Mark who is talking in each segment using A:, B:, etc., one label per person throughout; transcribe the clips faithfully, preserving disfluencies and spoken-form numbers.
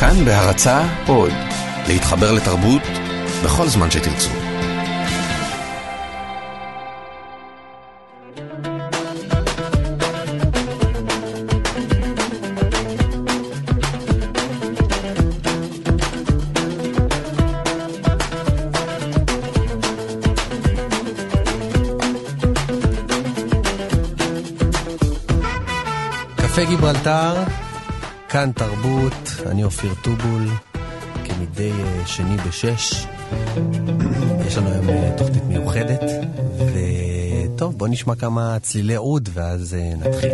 A: כאן בהרצאה עוד, להתחבר לתרבות בכל זמן שתרצו.
B: קפה גיברלטר, כאן תרבות, אני אופיר טובול, כמדי שני בשש. יש לנו היום תוכנית מיוחדת, וטוב, בוא נשמע כמה צלילי עוד, ואז נתחיל.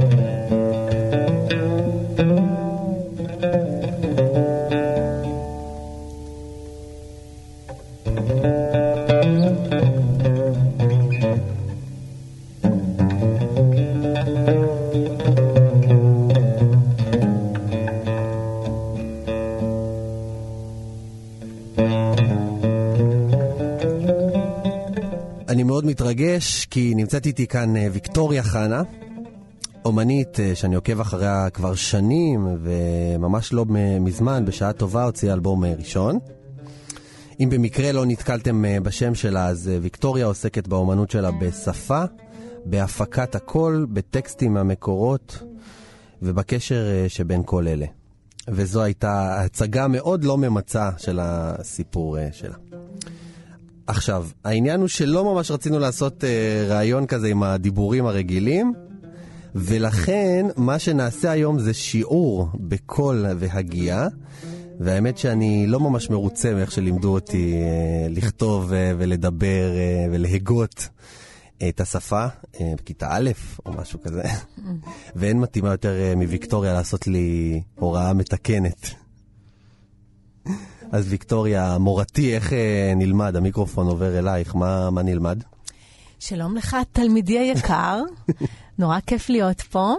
B: אני מאוד מתרגש כי נמצאת איתי כאן ויקטוריה חנה, אומנית שאני עוקב אחריה כבר שנים וממש לא מזמן, בשעה טובה הוציאה אלבום ראשון. אם במקרה לא נתקלתם בשם שלה, אז ויקטוריה עוסקת באומנות שלה בשפה, בהפקת הקול, בטקסטים מהמקורות ובקשר שבין כל אלה. וזו הייתה הצגה מאוד לא ממצה של הסיפור שלה. עכשיו, העניין הוא שלא ממש רצינו לעשות אה, רעיון כזה עם הדיבורים הרגילים, ולכן מה שנעשה היום זה שיעור בקול והגיעה, והאמת שאני לא ממש מרוצה מאיך שלימדו אותי אה, לכתוב אה, ולדבר אה, ולהגות אה, את השפה, אה, בכיתה א' או משהו כזה, ואין מתאימה יותר אה, מוויקטוריה לעשות לי הוראה מתקנת. אז ויקטוריה, מורתי, איך אה, נלמד? המיקרופון עובר אלייך, מה, מה נלמד?
C: שלום לך, תלמידי היקר, נורא כיף להיות פה,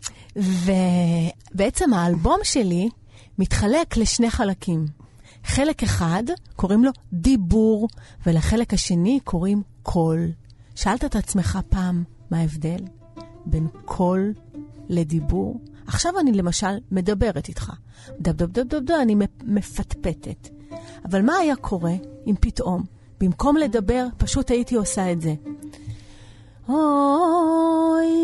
C: ובעצם האלבום שלי מתחלק לשני חלקים. חלק אחד קוראים לו דיבור, ולחלק השני קוראים קול. שאלת את עצמך פעם מה ההבדל בין קול לדיבור? עכשיו אני למשל מדברת איתך. דב דב דב דב דב, אני מפטפטת. אבל מה היה קורה אם פתאום, במקום לדבר, פשוט הייתי עושה את זה? אוי,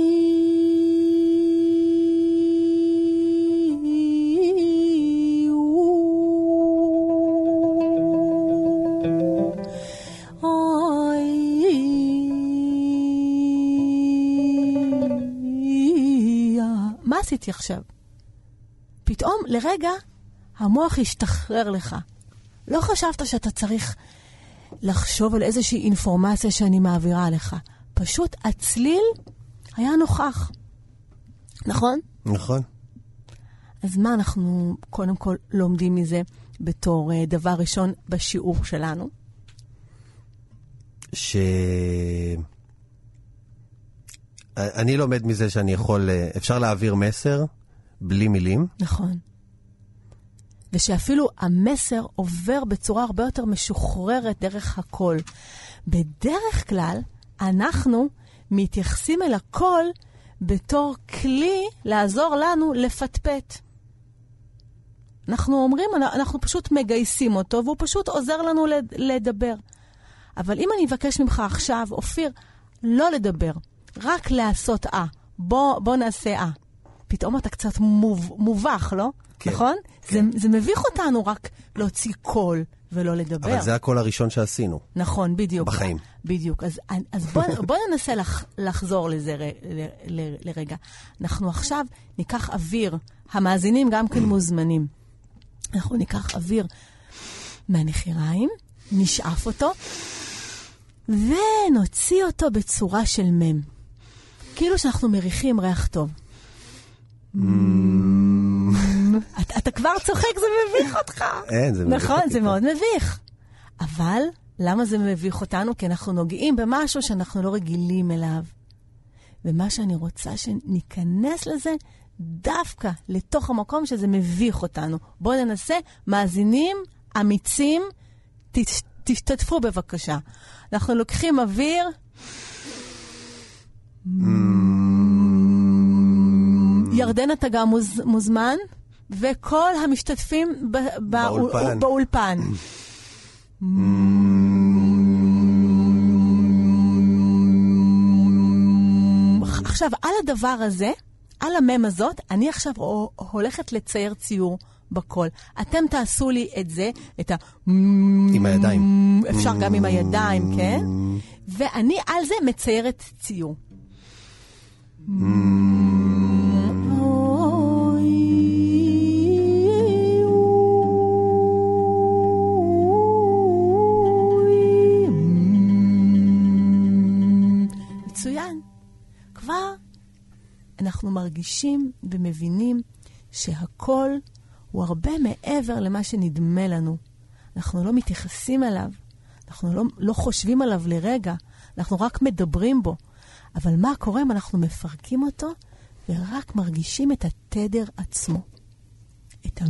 C: מה עשיתי עכשיו? פתאום לרגע המוח ישתחרר לך. לא חשבת שאתה צריך לחשוב על איזושהי אינפורמציה שאני מעבירה לך. פשוט הצליל היה נוכח. נכון?
B: נכון.
C: אז מה אנחנו קודם כל לומדים מזה בתור uh, דבר ראשון בשיעור שלנו?
B: ש... אני לומד מזה שאני יכול, אפשר להעביר מסר בלי מילים.
C: נכון. ושאפילו המסר עובר בצורה הרבה יותר משוחררת דרך הקול. בדרך כלל אנחנו מתייחסים אל הקול בתור כלי לעזור לנו לפטפט. אנחנו אומרים, אנחנו פשוט מגייסים אותו, והוא פשוט עוזר לנו לדבר. אבל אם אני אבקש ממך עכשיו, אופיר, לא לדבר, רק לעשות אה. בוא, בוא נעשה אה. פתאום אתה קצת מוב, מובך, לא?
B: כן,
C: נכון?
B: כן.
C: זה, זה מביך אותנו רק להוציא קול ולא לדבר.
B: אבל זה הקול הראשון שעשינו.
C: נכון, בדיוק.
B: בחיים.
C: בדיוק. אז, אז בוא, בוא ננסה לח, לחזור לזה ר, ל, ל, לרגע. אנחנו עכשיו ניקח אוויר. המאזינים גם כן מוזמנים. אנחנו ניקח אוויר מהנחיריים, נשאף אותו, ונוציא אותו בצורה של מם. כאילו שאנחנו מריחים ריח טוב. אתה כבר צוחק, זה מביך אותך.
B: אין, זה מביך אותי.
C: נכון, זה מאוד מביך. אבל למה זה מביך אותנו? כי אנחנו נוגעים במשהו שאנחנו לא רגילים אליו. ומה שאני רוצה שניכנס לזה, דווקא לתוך המקום שזה מביך אותנו. בואו ננסה, מאזינים, אמיצים, תשתתפו בבקשה. אנחנו לוקחים אוויר. ירדן, אתה גם מוז, מוזמן? וכל המשתתפים ב-
B: באולפן.
C: באולפן. עכשיו, על הדבר הזה, על המם הזאת, אני עכשיו הולכת לצייר ציור בכל. אתם תעשו לי את זה, את ה...
B: עם הידיים.
C: אפשר גם עם הידיים, כן? ואני על זה מציירת ציור. מצוין. כבר אנחנו מרגישים ומבינים שהכל הוא הרבה מעבר למה שנדמה לנו. אנחנו לא מתייחסים אליו, אנחנו לא, לא חושבים עליו לרגע, אנחנו רק מדברים בו. אבל מה קורה אם אנחנו מפרקים אותו ורק מרגישים את התדר עצמו? את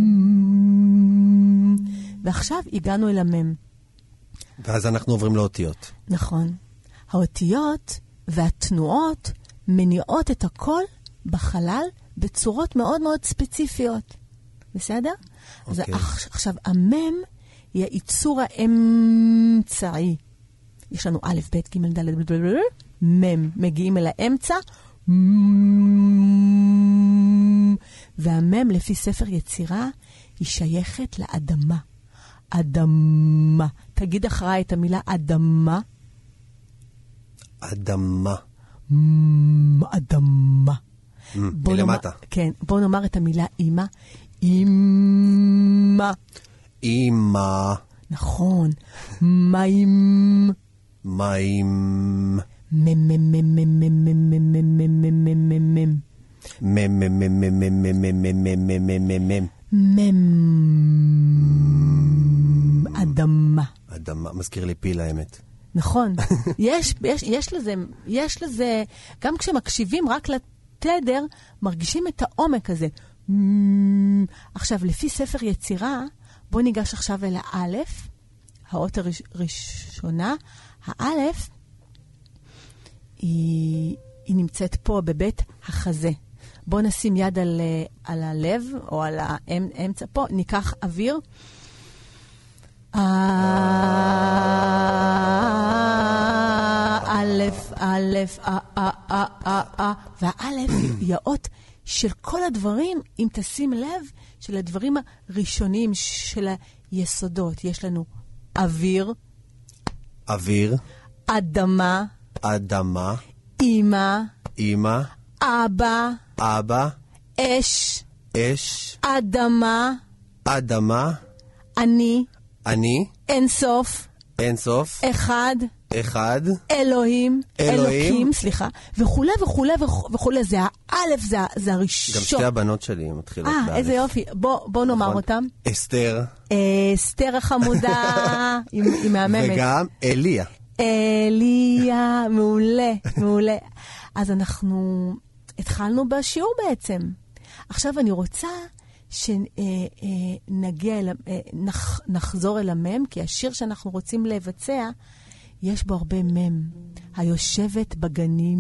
C: המם. ועכשיו הגענו אל המם.
B: ואז אנחנו עוברים לאותיות.
C: נכון. האותיות והתנועות מניעות את הכל בחלל בצורות מאוד מאוד ספציפיות. בסדר? Okay. אז עכשיו, המם היא הייצור האמצעי. יש לנו א', ב', ג', ד', מם. מגיעים אל האמצע. והמם, לפי ספר יצירה, היא שייכת לאדמה. אדמה. תגיד אחריי את המילה אדמה.
B: אדמה.
C: אדמה.
B: מלמטה.
C: כן, בואו נאמר את המילה אימא. אימא.
B: אימא.
C: נכון. מים.
B: מים.
C: מם מם מם מם מם מם מם מם מם מם מם מם.
B: מם מם מם מם מם מם מם מם מם מם.
C: מם. אדמה.
B: אדמה, מזכיר לי פיל האמת.
C: נכון. יש, יש, יש לזה, יש לזה, גם כשמקשיבים רק לתדר, מרגישים את העומק הזה. עכשיו, לפי ספר יצירה, בוא ניגש עכשיו אל האלף, האות הראשונה. האלף, היא, היא נמצאת פה בבית החזה. בוא נשים יד על, על הלב, או על האמצע פה, ניקח אוויר. אלף, אלף, אה, אה, אה, אה, אה. והאלף היא האות של כל הדברים, אם תשים לב, של הדברים הראשונים, של היסודות. יש לנו אוויר.
B: אוויר.
C: אדמה.
B: אדמה.
C: אמא.
B: אמא.
C: אבא.
B: אבא.
C: אש.
B: אש.
C: אדמה.
B: אדמה.
C: אני.
B: אני.
C: אינסוף.
B: אינסוף.
C: אחד.
B: אחד.
C: אלוהים.
B: אלוהים.
C: אלוקים, סליחה. וכולי וכולי וכולי. זה האלף, זה, זה הראשון.
B: גם שתי הבנות שלי מתחילות באלף.
C: אה, איזה יופי. בוא, בוא נאמר
B: נכון.
C: אותם.
B: אסתר.
C: אסתר החמודה. היא, היא מהממת.
B: וגם אליה.
C: אליה. מעולה, מעולה. אז אנחנו התחלנו בשיעור בעצם. עכשיו אני רוצה שנגיע אל, נח, נחזור אל המם, כי השיר שאנחנו רוצים לבצע, יש בו הרבה מם. היושבת בגנים,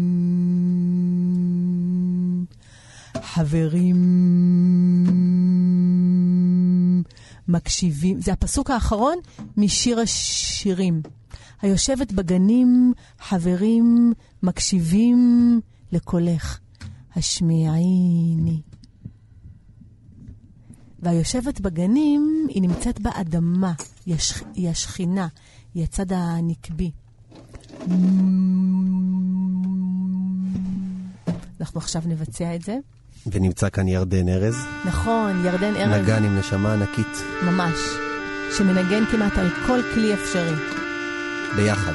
C: חברים, מקשיבים. זה הפסוק האחרון משיר השירים. היושבת בגנים, חברים, מקשיבים לקולך. השמיעיני. והיושבת בגנים, היא נמצאת באדמה, היא, השכ... היא השכינה, היא הצד הנקבי. אנחנו עכשיו נבצע את זה.
B: ונמצא כאן ירדן ארז.
C: נכון, ירדן ארז.
B: נגן עם נשמה ענקית.
C: ממש. שמנגן כמעט על כל כלי אפשרי.
B: ביחד.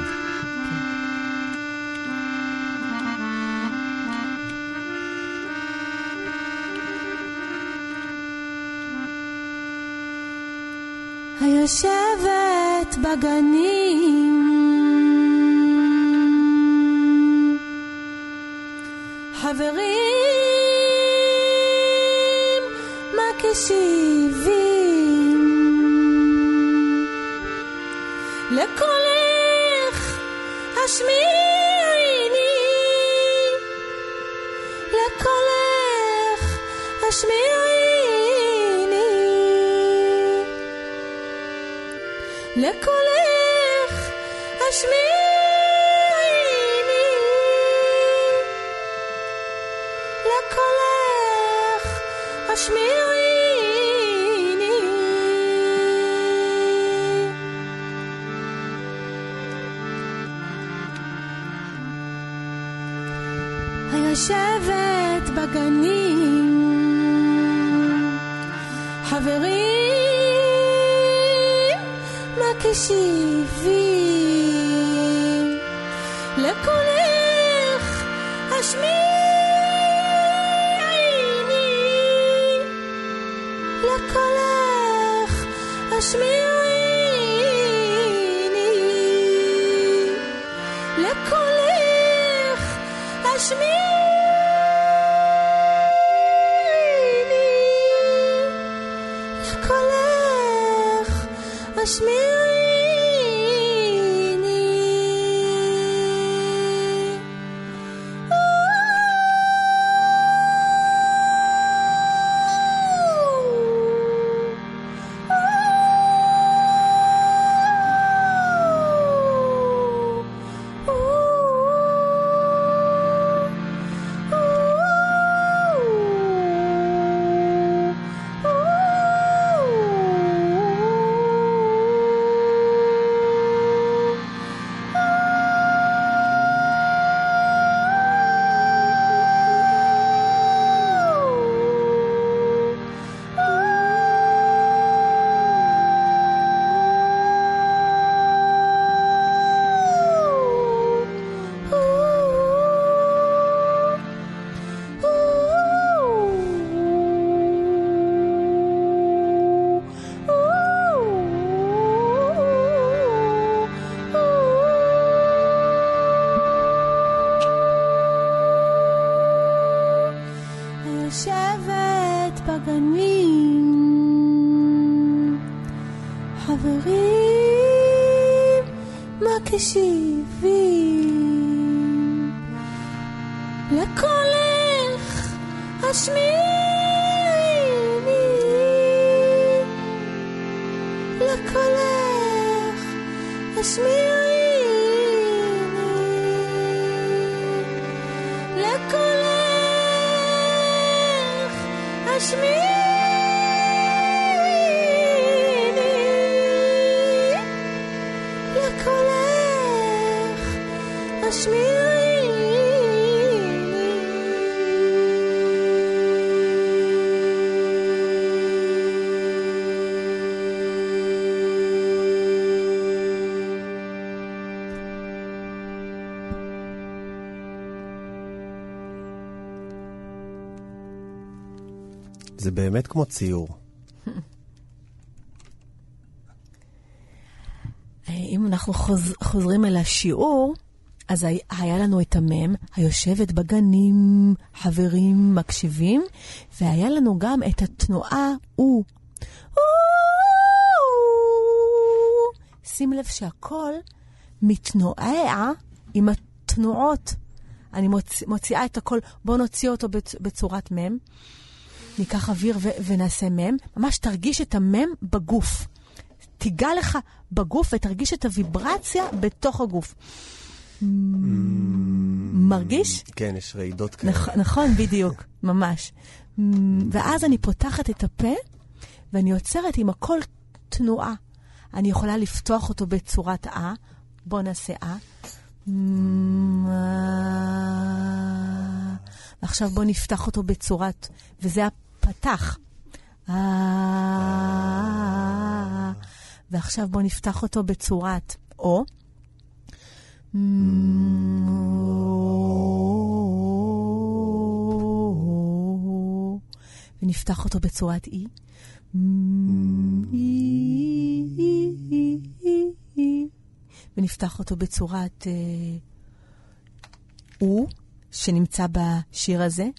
C: היושבת בגנים, חברים מקשיבים לקולך, השמיעיני לקולך, השמיעיני לקולך השמיעיני, לקולך השמיעיני. היושבת בגנים, חברים מקשיבים, לקולך השמיעיני, לקולך השמיעיני, לקולך השמיעיני, לקולך השמיעיני. חברים מקשיבים, לקולך השמיעיני, לקולך השמיעיני, לקולך השמיעיני,
B: זה באמת כמו ציור.
C: אם אנחנו חוז, חוזרים אל השיעור, אז היה לנו את המם, היושבת בגנים, חברים מקשיבים, והיה לנו גם את התנועה או. שים לב שהכל מתנועע עם התנועות. אני מוציא, מוציאה את הכל, בואו נוציא אותו בצורת מם. ניקח אוויר ו- ונעשה מם. ממש תרגיש את המם בגוף. תיגע לך בגוף ותרגיש את הוויברציה בתוך הגוף. מרגיש?
B: כן, יש רעידות כאלה.
C: נכון, בדיוק, ממש. ואז אני פותחת את הפה, ואני יוצרת עם הכל תנועה. אני יכולה לפתוח אותו בצורת אה. בוא נעשה אה. ועכשיו בוא נפתח אותו בצורת, וזה הפתח. אה. ועכשיו בוא נפתח אותו בצורת או. ונפתח אותו בצורת אי. ונפתח אותו בצורת או, שנמצא בשיר הזה.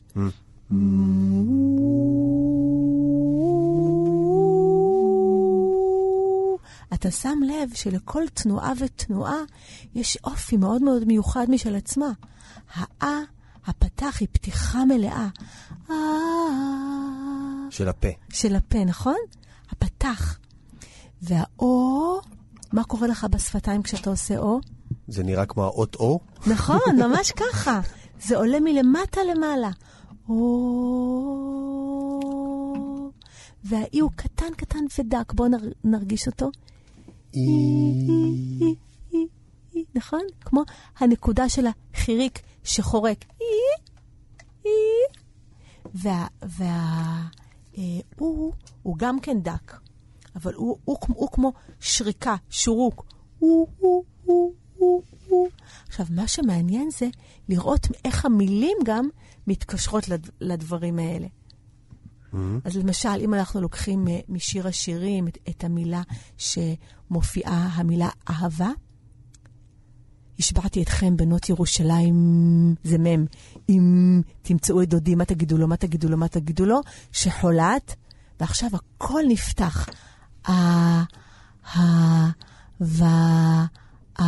C: אתה שם לב שלכל תנועה ותנועה יש אופי מאוד מאוד מיוחד משל עצמה. האה, הפתח, היא פתיחה מלאה.
B: של הפה.
C: של הפה, נכון? הפתח. והאו מה קורה לך בשפתיים כשאתה עושה או?
B: זה נראה כמו האות או?
C: נכון, ממש ככה. זה עולה מלמטה למעלה. או... והאי הוא קטן קטן ודק. בואו נרגיש אותו.
B: אי...
C: נכון? כמו הנקודה של החיריק שחורק. אי... אי... וה... וה... הוא, הוא גם כן דק. אבל הוא, הוא, הוא, הוא כמו שריקה, שורוק. הוא, הוא, הוא, הוא, הוא. עכשיו, מה שמעניין זה לראות איך המילים גם מתקשרות לד, לדברים האלה. Mm-hmm. אז למשל, אם אנחנו לוקחים משיר השירים את, את המילה שמופיעה, המילה אהבה, השבעתי אתכם בנות ירושלים, זה מם. אם תמצאו את דודי, מה תגידו לו, מה תגידו לו, מה תגידו לו, שחולת, ועכשיו הכל נפתח. ה, ה, ו, ה,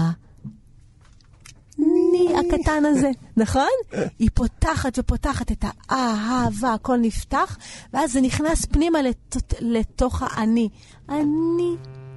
C: ני הקטן הזה, נכון? היא פותחת ופותחת את האהבה, הכל נפתח, ואז זה נכנס פנימה לת, לתוך האני. אני.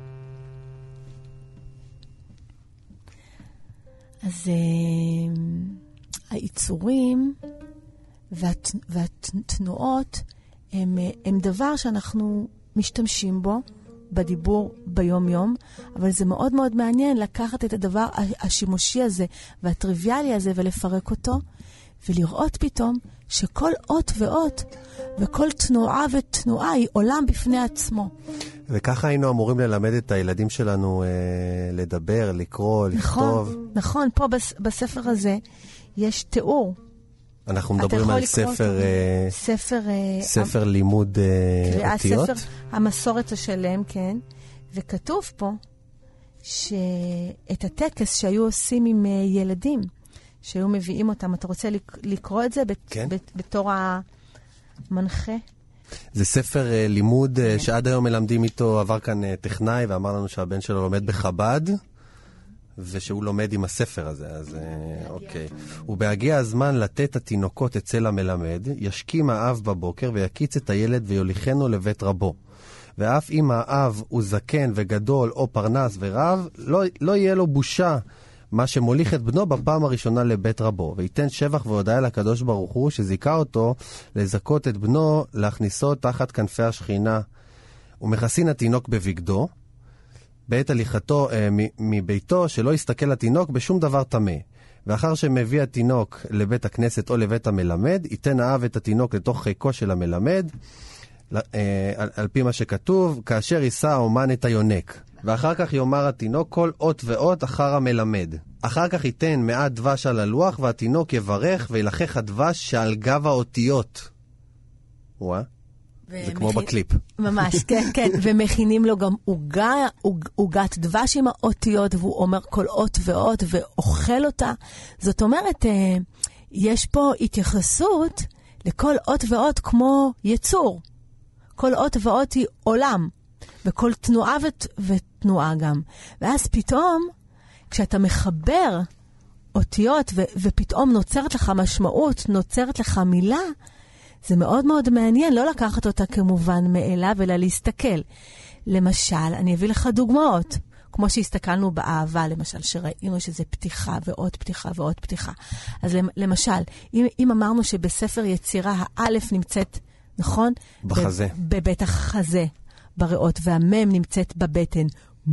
C: אז uh, היצורים והת, והתנועות הם, הם דבר שאנחנו משתמשים בו בדיבור ביום-יום, אבל זה מאוד מאוד מעניין לקחת את הדבר השימושי הזה והטריוויאלי הזה ולפרק אותו, ולראות פתאום שכל אות ואות וכל תנועה ותנועה היא עולם בפני עצמו.
B: וככה היינו אמורים ללמד את הילדים שלנו אה, לדבר, לקרוא, לכתוב.
C: נכון, נכון. פה בס, בספר הזה יש תיאור.
B: אנחנו מדברים על ספר, אה,
C: ספר, אה,
B: ספר המ... לימוד אה, אותיות.
C: ספר המסורת השלם, כן. וכתוב פה שאת הטקס שהיו עושים עם אה, ילדים, שהיו מביאים אותם, אתה רוצה לק, לקרוא את זה בת, כן? בת, בתור המנחה?
B: זה ספר uh, לימוד uh, שעד היום מלמדים איתו, עבר כאן uh, טכנאי ואמר לנו שהבן שלו לומד בחב"ד, ושהוא לומד עם הספר הזה, אז uh, אוקיי. ובהגיע הזמן לתת התינוקות אצל המלמד, ישכים האב בבוקר ויקיץ את הילד ויוליכנו לבית רבו. ואף אם האב הוא זקן וגדול או פרנס ורב, לא, לא יהיה לו בושה מה שמוליך את בנו בפעם הראשונה לבית רבו, וייתן שבח והודעה לקדוש ברוך הוא שזיכה אותו לזכות את בנו, להכניסו תחת כנפי השכינה. ומכסין התינוק בבגדו, בעת הליכתו אה, מביתו, שלא יסתכל התינוק בשום דבר טמא. ואחר שמביא התינוק לבית הכנסת או לבית המלמד, ייתן האב את התינוק לתוך חיקו של המלמד, אה, על, על פי מה שכתוב, כאשר יישא האומן את היונק. ואחר כך יאמר התינוק כל אות ואות אחר המלמד. אחר כך ייתן מעט דבש על הלוח, והתינוק יברך וילחך הדבש שעל גב האותיות. וואה, זה כמו בקליפ.
C: ממש, כן, כן. ומכינים לו גם עוגה, עוגת דבש עם האותיות, והוא אומר כל אות ואות ואוכל אותה. זאת אומרת, יש פה התייחסות לכל אות ואות כמו יצור. כל אות ואות היא עולם. וכל תנועה ות, ותנועה גם. ואז פתאום, כשאתה מחבר אותיות, ו, ופתאום נוצרת לך משמעות, נוצרת לך מילה, זה מאוד מאוד מעניין, לא לקחת אותה כמובן מאליו, אלא להסתכל. למשל, אני אביא לך דוגמאות, כמו שהסתכלנו באהבה, למשל, שראינו שזה פתיחה ועוד פתיחה ועוד פתיחה. אז למשל, אם, אם אמרנו שבספר יצירה, האלף נמצאת, נכון?
B: בחזה.
C: בבית החזה. בריאות, והמם נמצאת בבטן.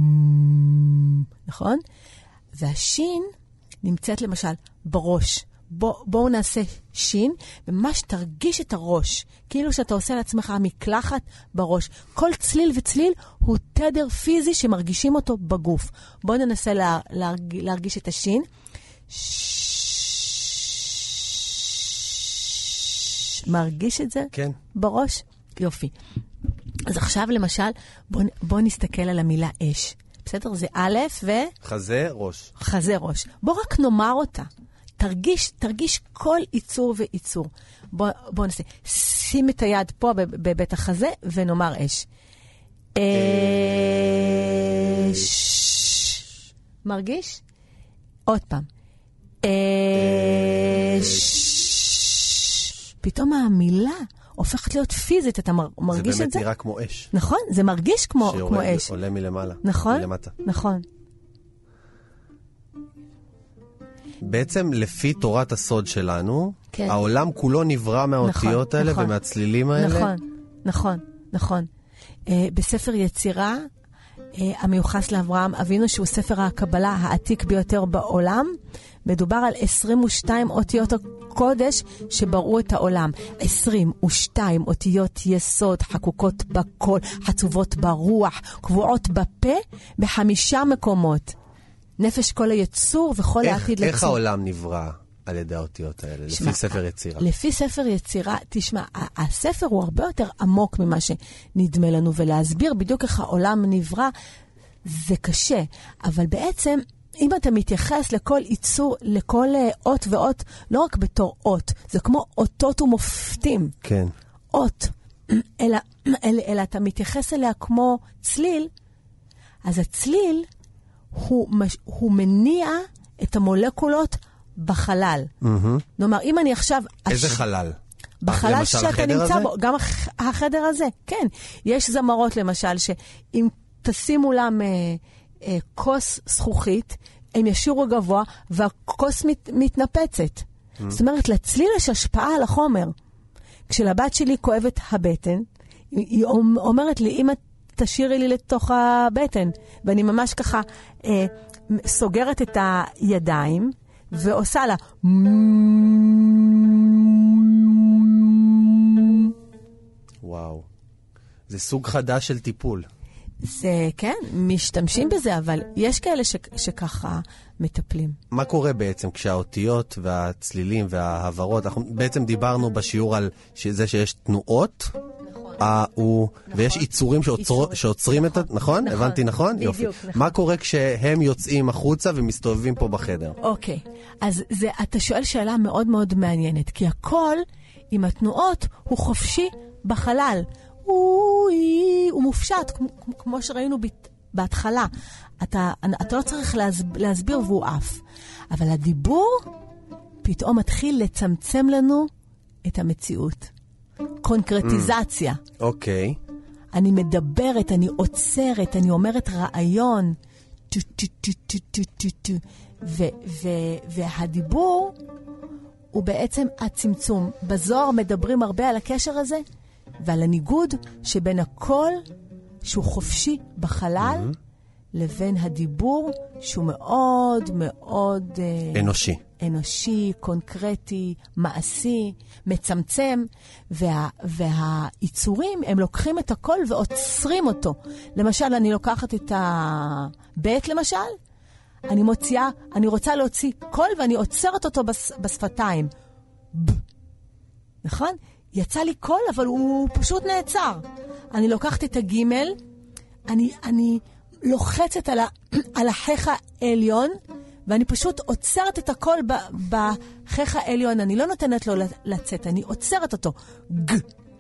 C: נכון? והשין נמצאת למשל בראש. בוא, בואו נעשה שין, וממש תרגיש את הראש. כאילו שאתה עושה לעצמך מקלחת בראש. כל צליל וצליל הוא תדר פיזי שמרגישים אותו בגוף. בואו ננסה לה, להרג, להרגיש את השין. מרגיש את זה?
B: כן.
C: בראש? יופי. אז עכשיו למשל, בוא, בוא נסתכל על המילה אש. בסדר? זה א' ו...
B: חזה ראש.
C: חזה ראש. בוא רק נאמר אותה. תרגיש, תרגיש כל ייצור וייצור. בוא, בוא נעשה. שים את היד פה בבית החזה ונאמר אש. אש. מרגיש? עוד פעם. אש. פתאום המילה הופכת להיות פיזית, אתה מרגיש את זה?
B: זה באמת נראה כמו אש.
C: נכון, זה מרגיש כמו, כמו אש.
B: שעולה מלמעלה,
C: נכון,
B: מלמטה.
C: נכון.
B: בעצם לפי תורת הסוד שלנו,
C: כן.
B: העולם כולו נברא מהאותיות
C: נכון,
B: האלה
C: נכון.
B: ומהצלילים האלה.
C: נכון, נכון, נכון. Uh, בספר יצירה, uh, המיוחס לאברהם אבינו, שהוא ספר הקבלה העתיק ביותר בעולם, מדובר על עשרים ושתיים אותיות הקודש שבראו את העולם. עשרים ושתיים אותיות יסוד, חקוקות בקול, חצובות ברוח, קבועות בפה, בחמישה מקומות. נפש כל היצור וכל
B: איך,
C: העתיד
B: איך
C: לצור.
B: העולם נברא על ידי האותיות האלה,
C: שמה,
B: לפי ספר יצירה?
C: לפי ספר יצירה, תשמע, הספר הוא הרבה יותר עמוק ממה שנדמה לנו, ולהסביר בדיוק איך העולם נברא, זה קשה. אבל בעצם, אם אתה מתייחס לכל ייצור, לכל אות ואות, לא רק בתור אות, זה כמו אותות ומופתים.
B: כן.
C: אות, אלא, אלא, אלא אתה מתייחס אליה כמו צליל, אז הצליל הוא, הוא מניע את המולקולות בחלל. Mm-hmm. נאמר, אם אני עכשיו...
B: איזה הש... חלל?
C: בחלל שאתה נמצא הזה? בו, גם החדר הזה, כן. יש זמרות למשל, שאם תשימו להם אה, אה, כוס זכוכית, הם ישירו גבוה, והכוס מת, מתנפצת. Mm-hmm. זאת אומרת, לצליל יש השפעה על החומר. כשלבת שלי כואבת הבטן, היא אומרת לי, אמא, תשירי לי לתוך הבטן. ואני ממש ככה אה, סוגרת את הידיים, ועושה לה...
B: וואו. זה סוג חדש של טיפול.
C: זה, כן, משתמשים בזה, אבל יש כאלה ש, שככה מטפלים.
B: מה קורה בעצם כשהאותיות והצלילים וההעברות, אנחנו בעצם דיברנו בשיעור על זה שיש תנועות, אה, הוא, נכון. ויש ייצורים שעוצר, שעוצרים נכון. את ה... נכון? נכון? הבנתי נכון?
C: בדיוק,
B: יופי.
C: נכון.
B: מה קורה כשהם יוצאים החוצה ומסתובבים פה בחדר?
C: אוקיי, אז זה, אתה שואל שאלה מאוד מאוד מעניינת, כי הכל עם התנועות הוא חופשי בחלל. הוא, הוא מופשט, כמו, כמו שראינו בהתחלה. אתה, אתה לא צריך להסב, להסביר והוא אף. אבל הדיבור פתאום מתחיל לצמצם לנו את המציאות. קונקרטיזציה.
B: אוקיי.
C: Mm. Okay. אני מדברת, אני עוצרת, אני אומרת רעיון. טו, טו, טו, טו, טו, טו, טו. ו, ו, והדיבור הוא בעצם הצמצום. בזוהר מדברים הרבה על הקשר הזה, ועל הניגוד שבין הכל שהוא חופשי בחלל, mm-hmm. לבין הדיבור שהוא מאוד מאוד...
B: אנושי.
C: אנושי, קונקרטי, מעשי, מצמצם, וה, והיצורים, הם לוקחים את הכל ועוצרים אותו. למשל, אני לוקחת את הבית, למשל, אני מוציאה, אני רוצה להוציא קול, ואני עוצרת אותו בס, בשפתיים. ב. נכון? יצא לי קול, אבל הוא פשוט נעצר. אני לוקחת את הגימל, אני, אני לוחצת על, ה, על החך העליון, ואני פשוט עוצרת את הכל בחך העליון. אני לא נותנת לו לצאת, אני עוצרת אותו. ג.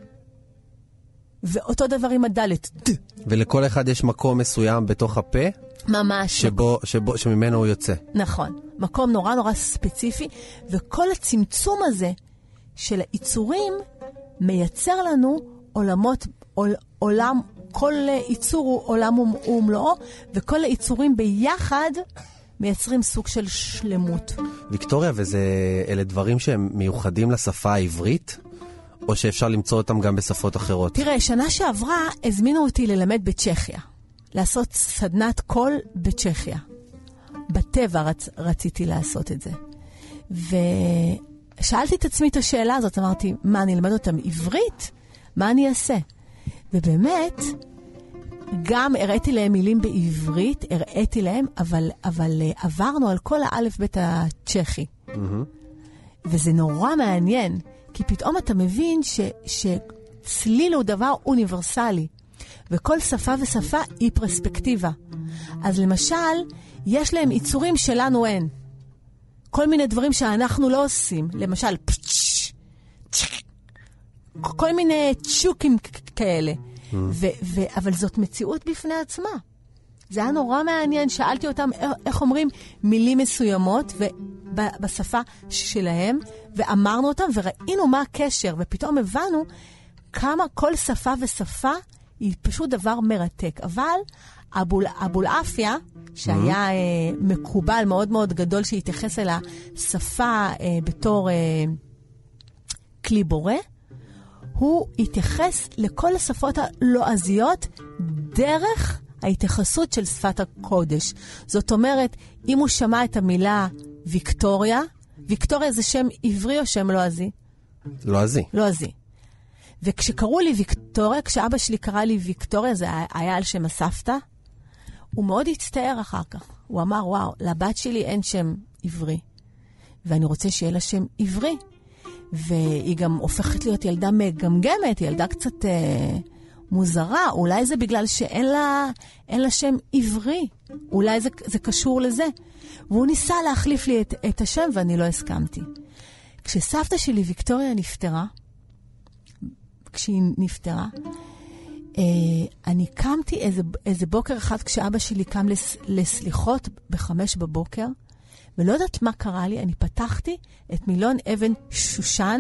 C: ואותו דבר עם הדלת. ד.
B: ולכל אחד יש מקום מסוים בתוך הפה?
C: ממש.
B: שבו, שבו, שממנו הוא יוצא.
C: נכון. מקום נורא נורא ספציפי, וכל הצמצום הזה של היצורים מייצר לנו עולמות, עול, עולם, כל ייצור הוא עולם ומלואו, וכל היצורים ביחד מייצרים סוג של שלמות.
B: ויקטוריה, וזה, אלה דברים שהם מיוחדים לשפה העברית, או שאפשר למצוא אותם גם בשפות אחרות?
C: תראה, שנה שעברה הזמינו אותי ללמד בצ'כיה, לעשות סדנת קול בצ'כיה. בטבע רצ, רציתי לעשות את זה. ושאלתי את עצמי את השאלה הזאת, אמרתי, מה, אני אלמד אותם עברית? מה אני אעשה? ובאמת, גם הראיתי להם מילים בעברית, הראיתי להם, אבל, אבל עברנו על כל האלף בית הצ'כי. Mm-hmm. וזה נורא מעניין, כי פתאום אתה מבין ש, שצליל הוא דבר אוניברסלי, וכל שפה ושפה היא פרספקטיבה. אז למשל, יש להם יצורים שלנו אין. כל מיני דברים שאנחנו לא עושים. למשל, פצ'ש, צ'ק, כל מיני צ'וקים כאלה. ו- ו- אבל זאת מציאות בפני עצמה. זה היה נורא מעניין. שאלתי אותם איך אומרים מילים מסוימות בשפה שלהם, ואמרנו אותם וראינו מה הקשר, ופתאום הבנו כמה כל שפה ושפה היא פשוט דבר מרתק. אבל אבול, אבולעפיה, שהיה אה, מקובל מאוד מאוד גדול שהתייחס אל השפה אה, בתור אה, כלי בורא, הוא התייחס לכל השפות הלועזיות דרך ההתייחסות של שפת הקודש. זאת אומרת, אם הוא שמע את המילה ויקטוריה, ויקטוריה זה שם עברי או שם לועזי?
B: לועזי.
C: לועזי. וכשקראו לי ויקטוריה, כשאבא שלי קרא לי ויקטוריה, זה היה על שם הסבתא, הוא מאוד הצטער אחר כך. הוא אמר, וואו, לבת שלי אין שם עברי, ואני רוצה שיהיה לה שם עברי. והיא גם הופכת להיות ילדה מגמגמת, ילדה קצת אה, מוזרה. אולי זה בגלל שאין לה, אין לה שם עברי. אולי זה, זה קשור לזה. והוא ניסה להחליף לי את, את השם, ואני לא הסכמתי. כשסבתא שלי ויקטוריה נפטרה, כשהיא נפטרה, אה, אני קמתי איזה, איזה בוקר אחד, כשאבא שלי קם לס, לסליחות בחמש בבוקר, ולא יודעת מה קרה לי, אני פתחתי את מילון אבן שושן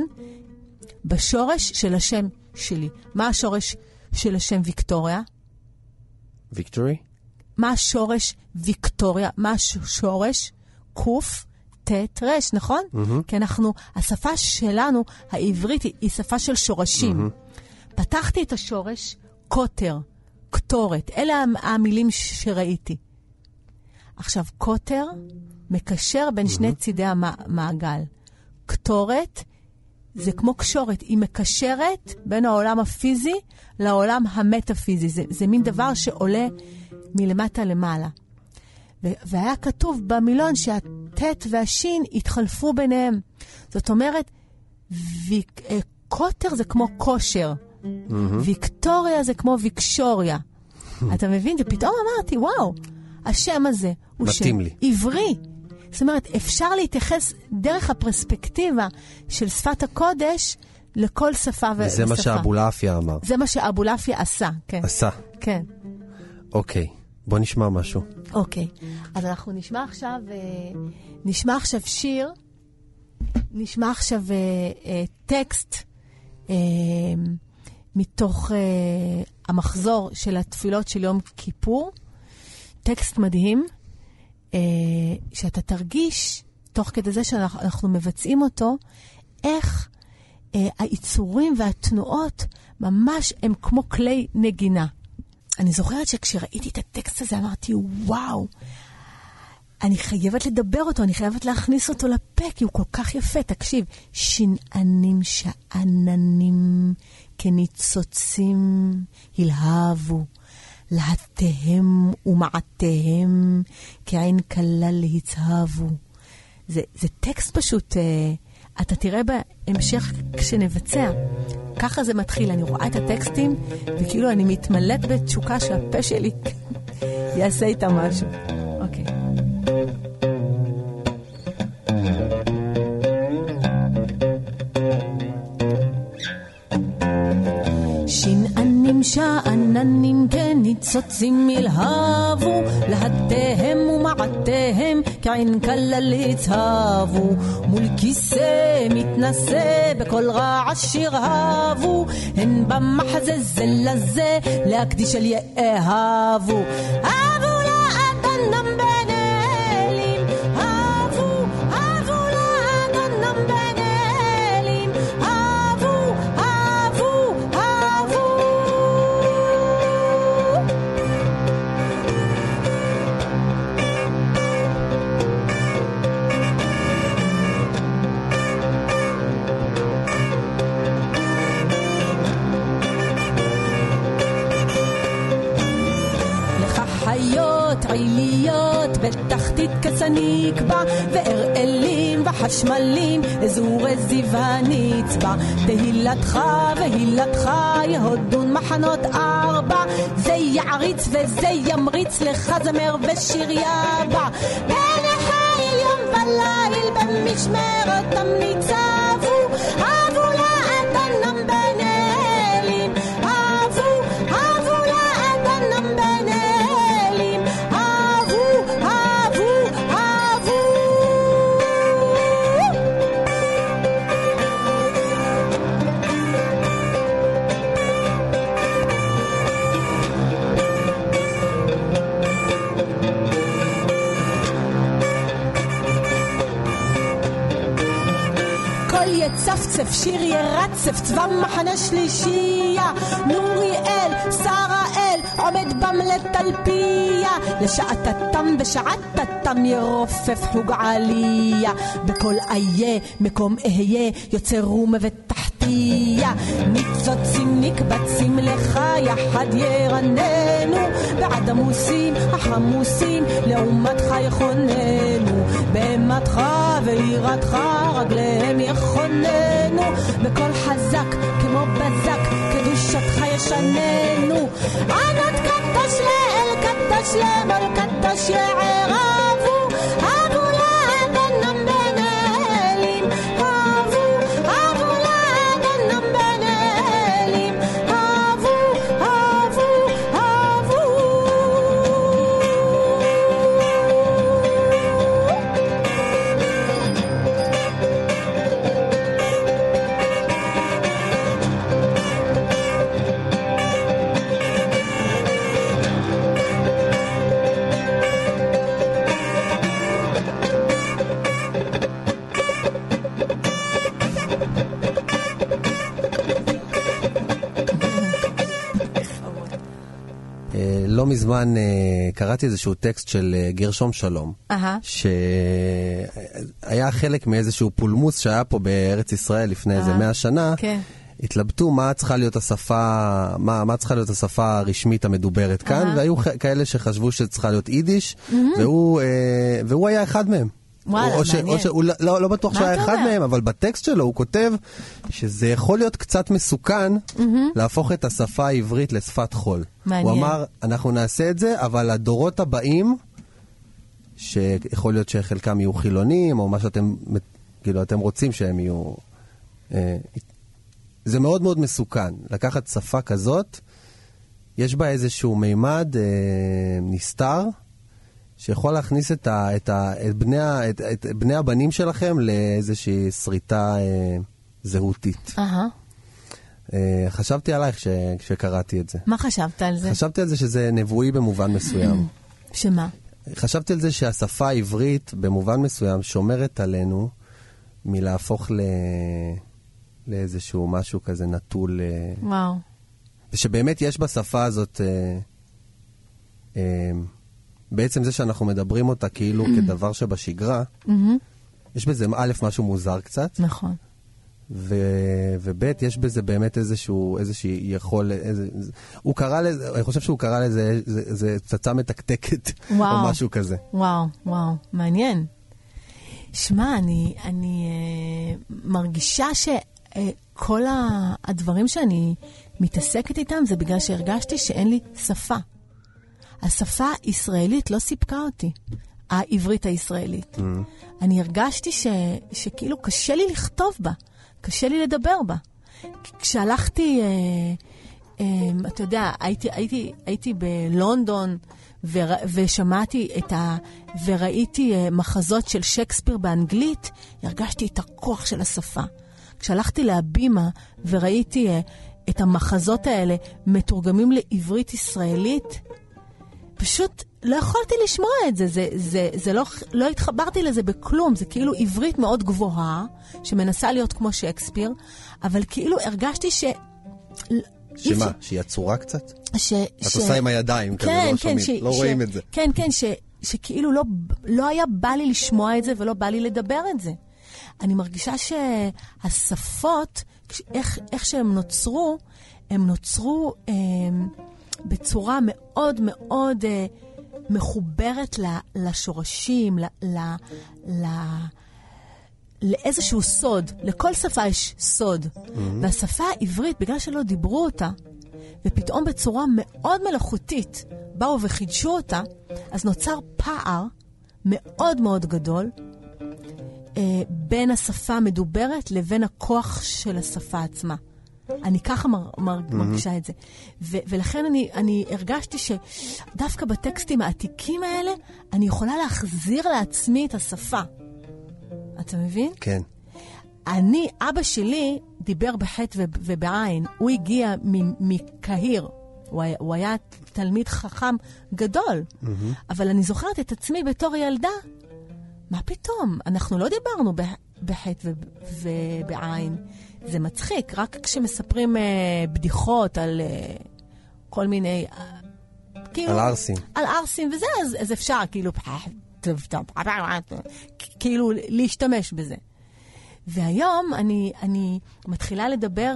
C: בשורש של השם שלי. מה השורש של השם ויקטוריה?
B: ויקטורי?
C: מה השורש ויקטוריה? מה השורש? קוף, תת, רש, נכון? Mm-hmm. כי אנחנו, השפה שלנו, העברית, היא שפה של שורשים. Mm-hmm. פתחתי את השורש, קוטר, קטורת. אלה המילים שראיתי. עכשיו, קוטר מקשר בין שני mm-hmm. צידי המעגל. קטורת זה כמו קשורת, היא מקשרת בין העולם הפיזי לעולם המטאפיזי. זה, זה מין דבר שעולה מלמטה למעלה. ו- והיה כתוב במילון שהטט והשין התחלפו ביניהם. זאת אומרת, ויק, אה, קוטר זה כמו כושר. Mm-hmm. ויקטוריה זה כמו ויקשוריה. אתה מבין? ופתאום אמרתי, וואו, השם הזה הוא שם לי. עברי. זאת אומרת, אפשר להתייחס דרך הפרספקטיבה של שפת הקודש לכל שפה ושפה.
B: וזה מה שאבולעפיה אמר.
C: זה מה שאבולעפיה עשה, כן.
B: עשה.
C: כן.
B: אוקיי, בוא נשמע משהו.
C: אוקיי, אז אנחנו נשמע עכשיו, נשמע עכשיו שיר, נשמע עכשיו טקסט מתוך המחזור של התפילות של יום כיפור, טקסט מדהים, שאתה תרגיש, תוך כדי זה שאנחנו מבצעים אותו, איך היצורים והתנועות ממש הם כמו כלי נגינה. אני זוכרת שכשראיתי את הטקסט הזה אמרתי, וואו, אני חייבת לדבר אותו, אני חייבת להכניס אותו לפה, כי הוא כל כך יפה. תקשיב, שנענים שעננים כניצוצים הלהבו, להטיהם ומעטיהם כעין קלה להצהבו. זה, זה טקסט פשוט, אתה תראה בהמשך כשנבצע. ככה זה מתחיל, אני רואה את הטקסטים, וכאילו אני מתמלאת בתשוקה שהפה שלי יעשה איתה משהו. אוקיי. שנענים שעננים כניצוצים ילהבו, להטיהם ומעטיהם כעין קלה להצהבו, מול כיסא מתנשא בכל רעש ירהבו, הן במחזה זה לזה להקדיש אל יאהבו. אהבו לאדנם בן אלים, אהבו, אהבו לאדנם בן אלים, אהבו, אהבו, אהבו. חיות עיליות בתחתית כסני יקבע, ואראלים וחשמלים אזורי זיווה נצבע, תהילתך והילתך יהודון מחנות ארבע, זה יעריץ וזה ימריץ לך זמר ושיר יבא, בלחיל יום וליל במשמרתם ניצבו, אהבו לאדנם בן אלים, אהבו, אהבו לאדנם בן אלים, אהבו, אהבו, אהבו. רצף, שיר ירצף, צבא מחנה שלישייה, נוריאל, שראל, עומד בם לטלפיה, לשעתתם ושעתתם ירופף חוג עלייה, בכל איה מקום אהיה, יוצא רום ותחתיה, ניצוצים נקבצים לך יחד ירננו, בעד עמוסים החמוסים לעומתך יכוננו, באמתך ויראתך רגליהם יכוננו, בכל חזק כמו בזק קדושתך ישננו, ענות קדש לאל קדש למול קדש יערבו, אבו לאדנם בן אלים, אבו אבו לאדנם בן אלים, אבו אבו אבו.
B: לא מזמן קראתי איזשהו טקסט של גרשום שלום, שהיה חלק מאיזשהו פולמוס שהיה פה בארץ ישראל לפני איזה מאה שנה. התלבטו מה צריכה להיות השפה, מה, מה צריכה להיות השפה הרשמית המדוברת כאן, והיו כאלה שחשבו שצריכה להיות יידיש, והוא, והוא היה אחד מהם.
C: וואלה,
B: או ש,
C: מעניין.
B: או ש, הוא לא, לא בטוח שהיה אחד
C: אומר?
B: מהם, אבל בטקסט שלו הוא כותב שזה יכול להיות קצת מסוכן mm-hmm. להפוך את השפה העברית לשפת חול. מעניין. הוא אמר, אנחנו נעשה את זה, אבל הדורות הבאים, שיכול להיות שחלקם יהיו חילונים, או מה שאתם כאילו, אתם רוצים שהם יהיו... אה, זה מאוד מאוד מסוכן. לקחת שפה כזאת, יש בה איזשהו מימד אה, נסתר, שיכול להכניס את, ה, את, ה, את, בני, ה, את, את בני הבנים שלכם לאיזושהי שריטה אה, זהותית.
C: אהה.
B: אה, חשבתי עלייך ש, כשקראתי את זה.
C: מה חשבת על זה?
B: חשבתי על זה שזה נבואי במובן מסוים.
C: שמה?
B: חשבתי על זה שהשפה העברית במובן מסוים שומרת עלינו מלהפוך ל... לאיזשהו משהו כזה נטול...
C: וואו.
B: ושבאמת יש בשפה הזאת... אה, אה, בעצם זה שאנחנו מדברים אותה כאילו כדבר שבשגרה, יש בזה א' משהו מוזר קצת.
C: נכון.
B: וב' יש בזה באמת איזשהו, איזושהי יכול, הוא קרא לזה, אני חושב שהוא קרא לזה, זה פצצה מתקתקת, או משהו כזה.
C: וואו, וואו, מעניין. שמע, אני, אני מרגישה שכל הדברים שאני מתעסקת איתם, זה בגלל שהרגשתי שאין לי שפה. השפה הישראלית לא סיפקה אותי, העברית הישראלית. Mm. אני הרגשתי ש, שכאילו קשה לי לכתוב בה, קשה לי לדבר בה. כשהלכתי, אה, אה, אתה יודע, הייתי, הייתי, הייתי בלונדון ור, ושמעתי את ה... וראיתי אה, מחזות של שייקספיר באנגלית, הרגשתי את הכוח של השפה. כשהלכתי להבימה וראיתי אה, את המחזות האלה מתורגמים לעברית ישראלית, פשוט לא יכולתי לשמוע את זה, זה, זה, זה לא, לא התחברתי לזה בכלום, זה כאילו עברית מאוד גבוהה, שמנסה להיות כמו שייקספיר, אבל כאילו הרגשתי ש...
B: שמה? שהיא עצורה קצת?
C: ש...
B: את
C: ש...
B: עושה עם הידיים, כזה
C: כן,
B: לא
C: כן,
B: שומעים,
C: ש...
B: לא
C: ש...
B: רואים את זה.
C: כן, כן, ש... שכאילו לא, לא היה בא לי לשמוע את זה, ולא בא לי לדבר את זה. אני מרגישה שהשפות, איך, איך שהם נוצרו, הם נוצרו... הם... בצורה מאוד מאוד אה, מחוברת לשורשים, ל, ל, ל, לאיזשהו סוד. לכל שפה יש סוד. Mm-hmm. והשפה העברית, בגלל שלא דיברו אותה, ופתאום בצורה מאוד מלאכותית באו וחידשו אותה, אז נוצר פער מאוד מאוד גדול אה, בין השפה המדוברת לבין הכוח של השפה עצמה. אני ככה מר, מר, mm-hmm. מרגישה את זה. ו, ולכן אני, אני הרגשתי שדווקא בטקסטים העתיקים האלה, אני יכולה להחזיר לעצמי את השפה. אתה מבין?
B: כן.
C: אני, אבא שלי דיבר בחטא ו, ובעין. הוא הגיע מקהיר. הוא היה, הוא היה תלמיד חכם גדול. Mm-hmm. אבל אני זוכרת את עצמי בתור ילדה. מה פתאום? אנחנו לא דיברנו ב, בחטא ובעין. זה מצחיק, רק כשמספרים בדיחות על כל מיני...
B: על ארסים.
C: על ארסים וזה, אז, אז אפשר כאילו, כאילו להשתמש בזה. והיום אני, אני מתחילה לדבר,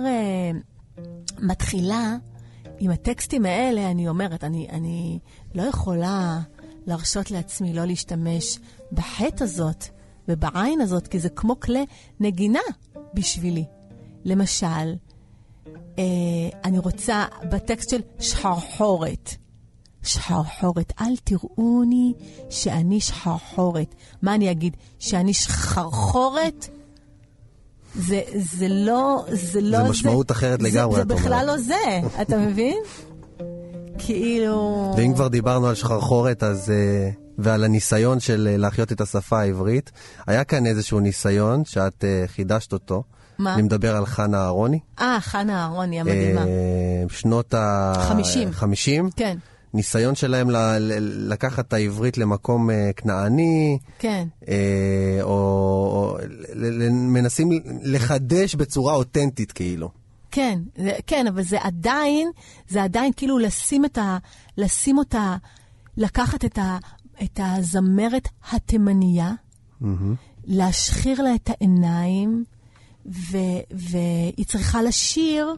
C: מתחילה עם הטקסטים האלה, אני אומרת, אני, אני לא יכולה להרשות לעצמי לא להשתמש בחטא הזאת ובעין הזאת, כי זה כמו כלי נגינה בשבילי. למשל, אני רוצה בטקסט של שחרחורת, שחרחורת, אל תראוני שאני שחרחורת. מה אני אגיד? שאני שחרחורת? זה, זה לא, זה לא
B: זה.
C: זה
B: משמעות אחרת לגמרי.
C: זה, זה בכלל לא זה, אתה מבין? כאילו...
B: ואם כבר דיברנו על שחרחורת, אז... ועל הניסיון של להחיות את השפה העברית, היה כאן איזשהו ניסיון שאת חידשת אותו.
C: מה?
B: אני מדבר על חנה אהרוני.
C: אה, חנה אהרוני, המדהימה.
B: שנות ה-חמישים.
C: חמישים. כן.
B: ניסיון שלהם לקחת את העברית למקום כנעני,
C: כן.
B: או מנסים לחדש בצורה אותנטית כאילו.
C: כן, כן, אבל זה עדיין, זה עדיין כאילו לשים את ה, לשים אותה, לקחת את ה, את הזמרת התימניה, להשחיר לה את העיניים, והיא צריכה לשיר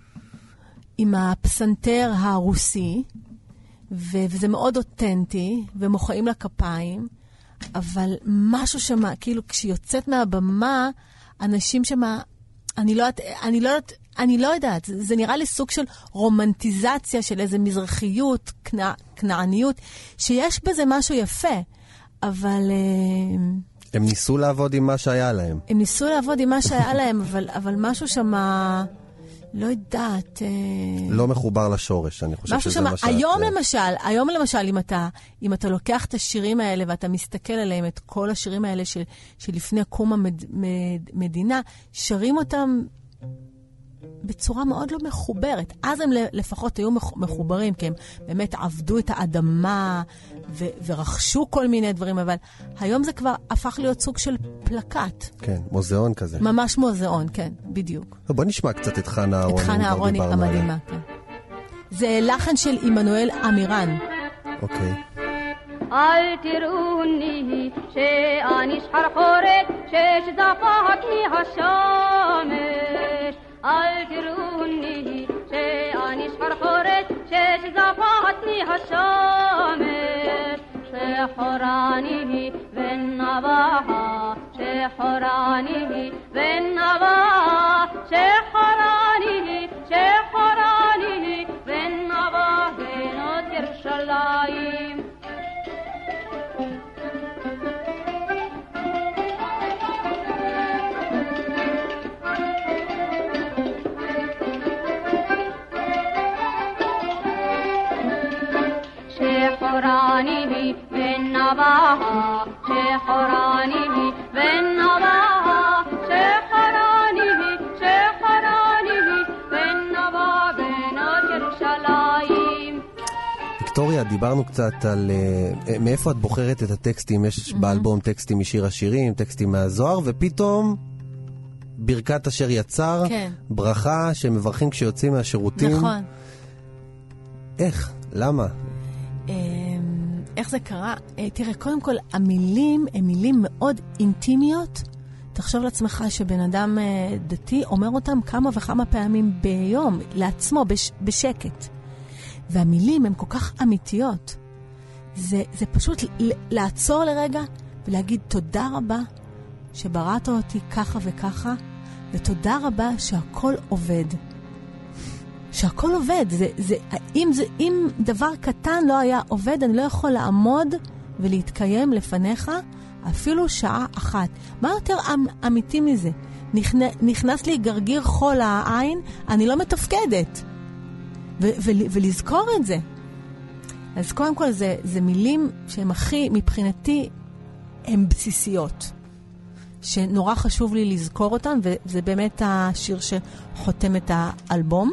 C: עם הפסנתר הרוסי, וזה מאוד אותנטי, ומוחאים לה כפיים, אבל משהו שמה, כאילו כשיוצאת מהבמה, אנשים שמה, אני לא יודעת, אני לא יודעת, אני לא יודעת, זה נראה לי סוג של רומנטיזציה של איזו מזרחיות, כנעניות, שיש בזה משהו יפה, אבל...
B: הם ניסו לעבוד עם מה שהיה להם.
C: הם ניסו לעבוד עם מה שהיה להם, אבל, אבל משהו שמה... לא יודעת...
B: לא מחובר לשורש, אני חושב שזה
C: שמה,
B: מה שאת...
C: היום למשל, היום למשל, אם אתה, אם אתה לוקח את השירים האלה ואתה מסתכל עליהם, את כל השירים האלה של, שלפני קום המדינה, שרים אותם בצורה מאוד לא מחוברת. אז הם לפחות היו מחוברים, כי הם באמת עבדו את האדמה ו- ורכשו כל מיני דברים, אבל היום זה כבר הפך להיות סוג של פלקט.
B: כן, מוזיאון כזה.
C: ממש מוזיאון, כן, בדיוק.
B: בוא נשמע קצת את חנה אהרוני.
C: את חנה אהרוני המדהימה, כן. זה לחן של עמנואל אמירן.
B: אוקיי.
D: אל תראוני שאני שחרחורת ששזפתני השמש אל תראוני שאני שחרחורת ששזפתני השמש שחורני ונבעה שחורני ונבעה שחורני שחורני ונבעה בנות ירושלים شحرانه بالنباها شحرانه بالنباها شحرانه شحرانه بالنبا بنات ירושלים.
B: ויקטוריה, דיברנו קצת על uh, מאיפה את בוחרת את הטקסטים. יש mm-hmm. באלבום טקסטים משיר השירים, טקסטים מהזוהר, ופתאום ברכת אשר יצר,
C: כן.
B: ברכה שמברכים כשיוצאים מהשירותים.
C: נכון.
B: איך? למה?
C: איך זה קרה? תראה, קודם כל, המילים הן מילים מאוד אינטימיות. תחשוב לעצמך שבן אדם דתי אומר אותם כמה וכמה פעמים ביום, לעצמו, בש, בשקט. והמילים הן כל כך אמיתיות. זה, זה פשוט לעצור לרגע ולהגיד תודה רבה שבראת אותי ככה וככה, ותודה רבה שהכל עובד. שהכל עובד. זה, זה, אם, זה, אם דבר קטן לא היה עובד, אני לא יכול לעמוד ולהתקיים לפניך אפילו שעה אחת. מה יותר אמ, אמיתי מזה? נכנ, נכנס לי גרגיר חול לעין, אני לא מתפקדת. ו, ו, ולזכור את זה. אז קודם כל זה, זה מילים שהן הכי, מבחינתי, הן בסיסיות. שנורא חשוב לי לזכור אותן, וזה באמת השיר שחותם את האלבום.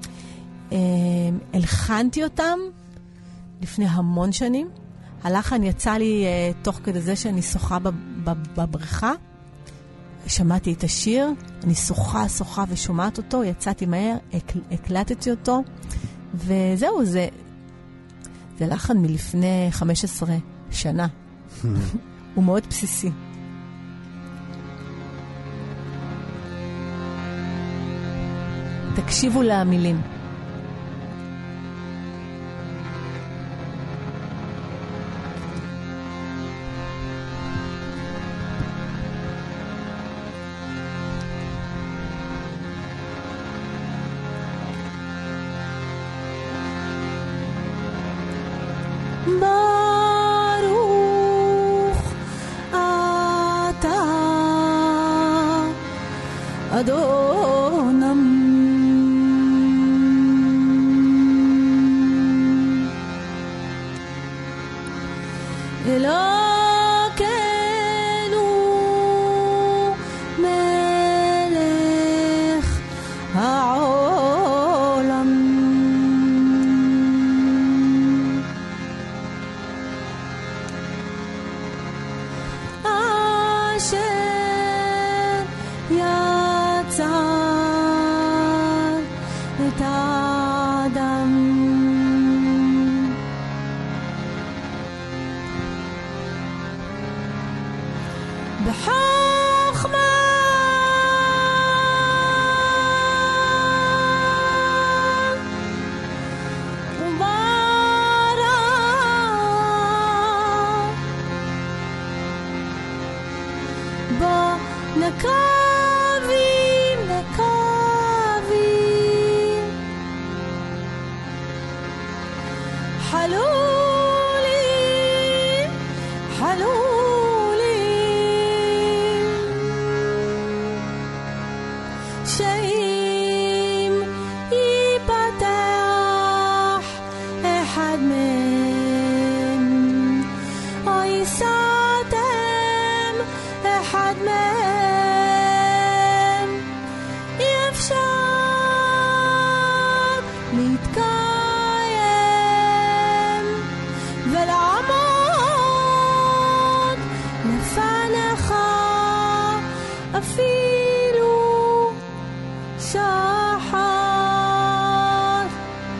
C: הלחנתי אותם לפני המון שנים. הלחן יצא לי תוך כדי זה שאני שוחה בבריכה. שמעתי את השיר, אני שוחה, שוחה ושומעת אותו, יצאתי מהר, הק, הקלטתי אותו, וזהו, זה, זה לחן מלפני חמש עשרה שנה. הוא מאוד בסיסי. תקשיבו למילים.
E: ברוך אתה אדונם אלוקינו מלך העולם אשר יצר את האדם בחוכמה וברא בנקבים נקבים חלולים חלולים שאם ייפתח אחד מהם או ייסתם אחד מהם אי אפשר להתקיים ולעמוד לפניך אפילו שחר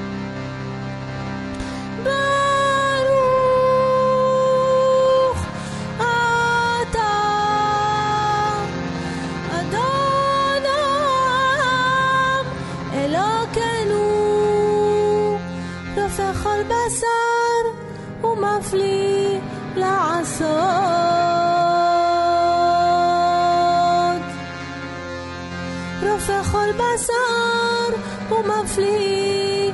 E: ברוך אתה אדונם אלוקינו רופא כל בשר ומפליא לעשות רופא כל בשר ומפליא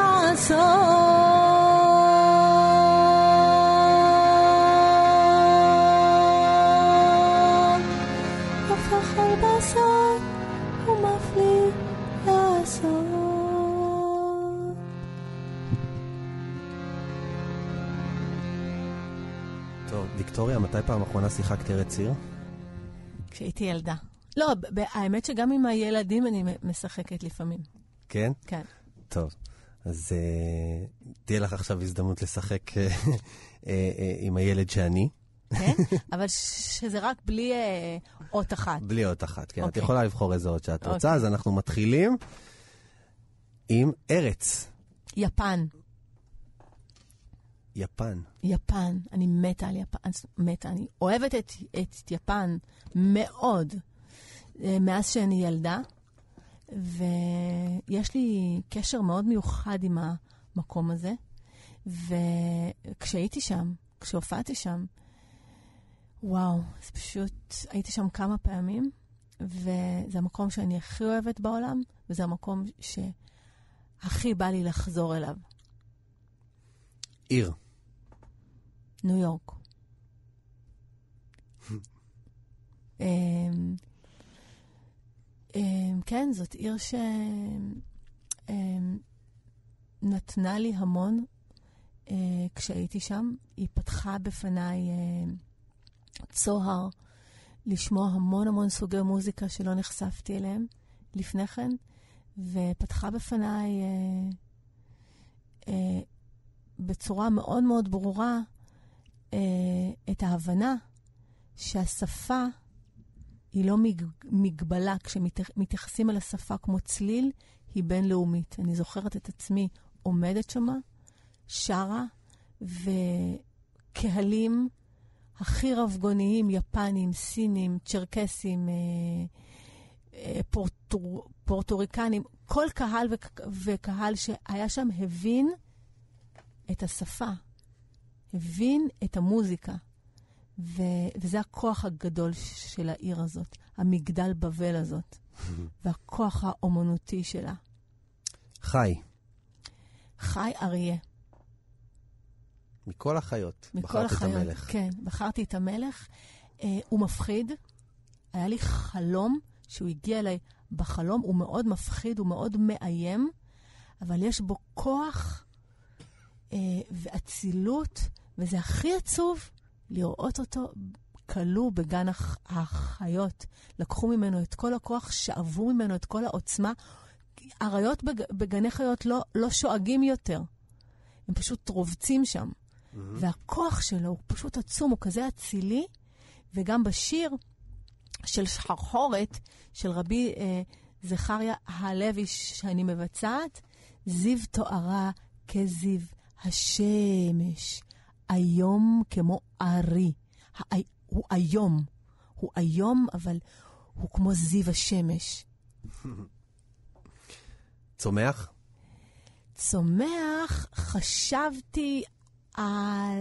E: לעשות רופא כל בשר ומפליא לעשות.
B: טוב, ויקטוריה, מתי פעם אחרונה שיחקת ארץ עיר?
C: כשהייתי ילדה. לא, ב- האמת שגם עם הילדים אני משחקת לפעמים.
B: כן?
C: כן.
B: טוב, אז אה, תהיה לך עכשיו הזדמנות לשחק אה, אה, אה, עם הילד שאני.
C: כן? אבל שזה רק בלי אה, אות אחת.
B: בלי אות אחת, כן. את
C: אוקיי.
B: יכולה לבחור איזה אות שאת רוצה,
C: אוקיי.
B: אז אנחנו מתחילים עם ארץ.
C: יפן.
B: יפן.
C: יפן. אני מתה על יפן. מתה. אני אוהבת את, את יפן מאוד אה, מאז שאני ילדה, ויש לי קשר מאוד מיוחד עם המקום הזה, וכשהייתי שם, כשהופעתי שם, וואו, זה פשוט, הייתי שם כמה פעמים, וזה המקום שאני הכי אוהבת בעולם, וזה המקום שהכי בא לי לחזור אליו.
B: עיר.
C: ניו יורק. אמ, אמ, כן, זאת עיר שנתנה לי המון אה, כשהייתי שם. היא פתחה בפניי אה, צוהר לשמוע המון המון סוגי מוזיקה שלא נחשפתי אליהם לפני כן, ופתחה בפניי אה, אה, בצורה מאוד מאוד ברורה אה, את ההבנה שהשפה היא לא מגבלה, כשמתייחסים על השפה כמו צליל, היא בינלאומית. אני זוכרת את עצמי עומדת שמה, שרה, וקהלים הכי רבגוניים, יפנים, סינים, צ'רקסים, פורטור, פורטוריקנים, כל קהל וקהל שהיה שם הבין את השפה, הבין את המוזיקה. ו- וזה הכוח הגדול של העיר הזאת, המגדל בבל הזאת, והכוח האומנותי שלה.
B: חי.
C: חי אריה.
B: מכל החיות.
C: מכל החיות,
B: את המלך.
C: כן, בחרתי את המלך. אה, הוא מפחיד. היה לי חלום שהוא הגיע אליי בחלום, הוא מאוד מפחיד, הוא מאוד מאיים, אבל יש בו כוח אה, ואצילות, וזה הכי עצוב, לראות אותו כלוא בגן החיות. לקחו ממנו את כל הכוח, שאבו ממנו את כל העוצמה. הריות בג... בגני חיות לא, לא שואגים יותר. הם פשוט רובצים שם. Mm-hmm. והכוח שלו הוא פשוט עצום, הוא כזה אצילי. וגם בשיר של שחרחורת, של רבי אה, זכריה הלוי שאני מבצעת, זיו תוארה כזיו השמש. היום כמו ארי. הוא היום. הוא היום, אבל הוא כמו זיו השמש.
B: צומח?
C: צומח, חשבתי על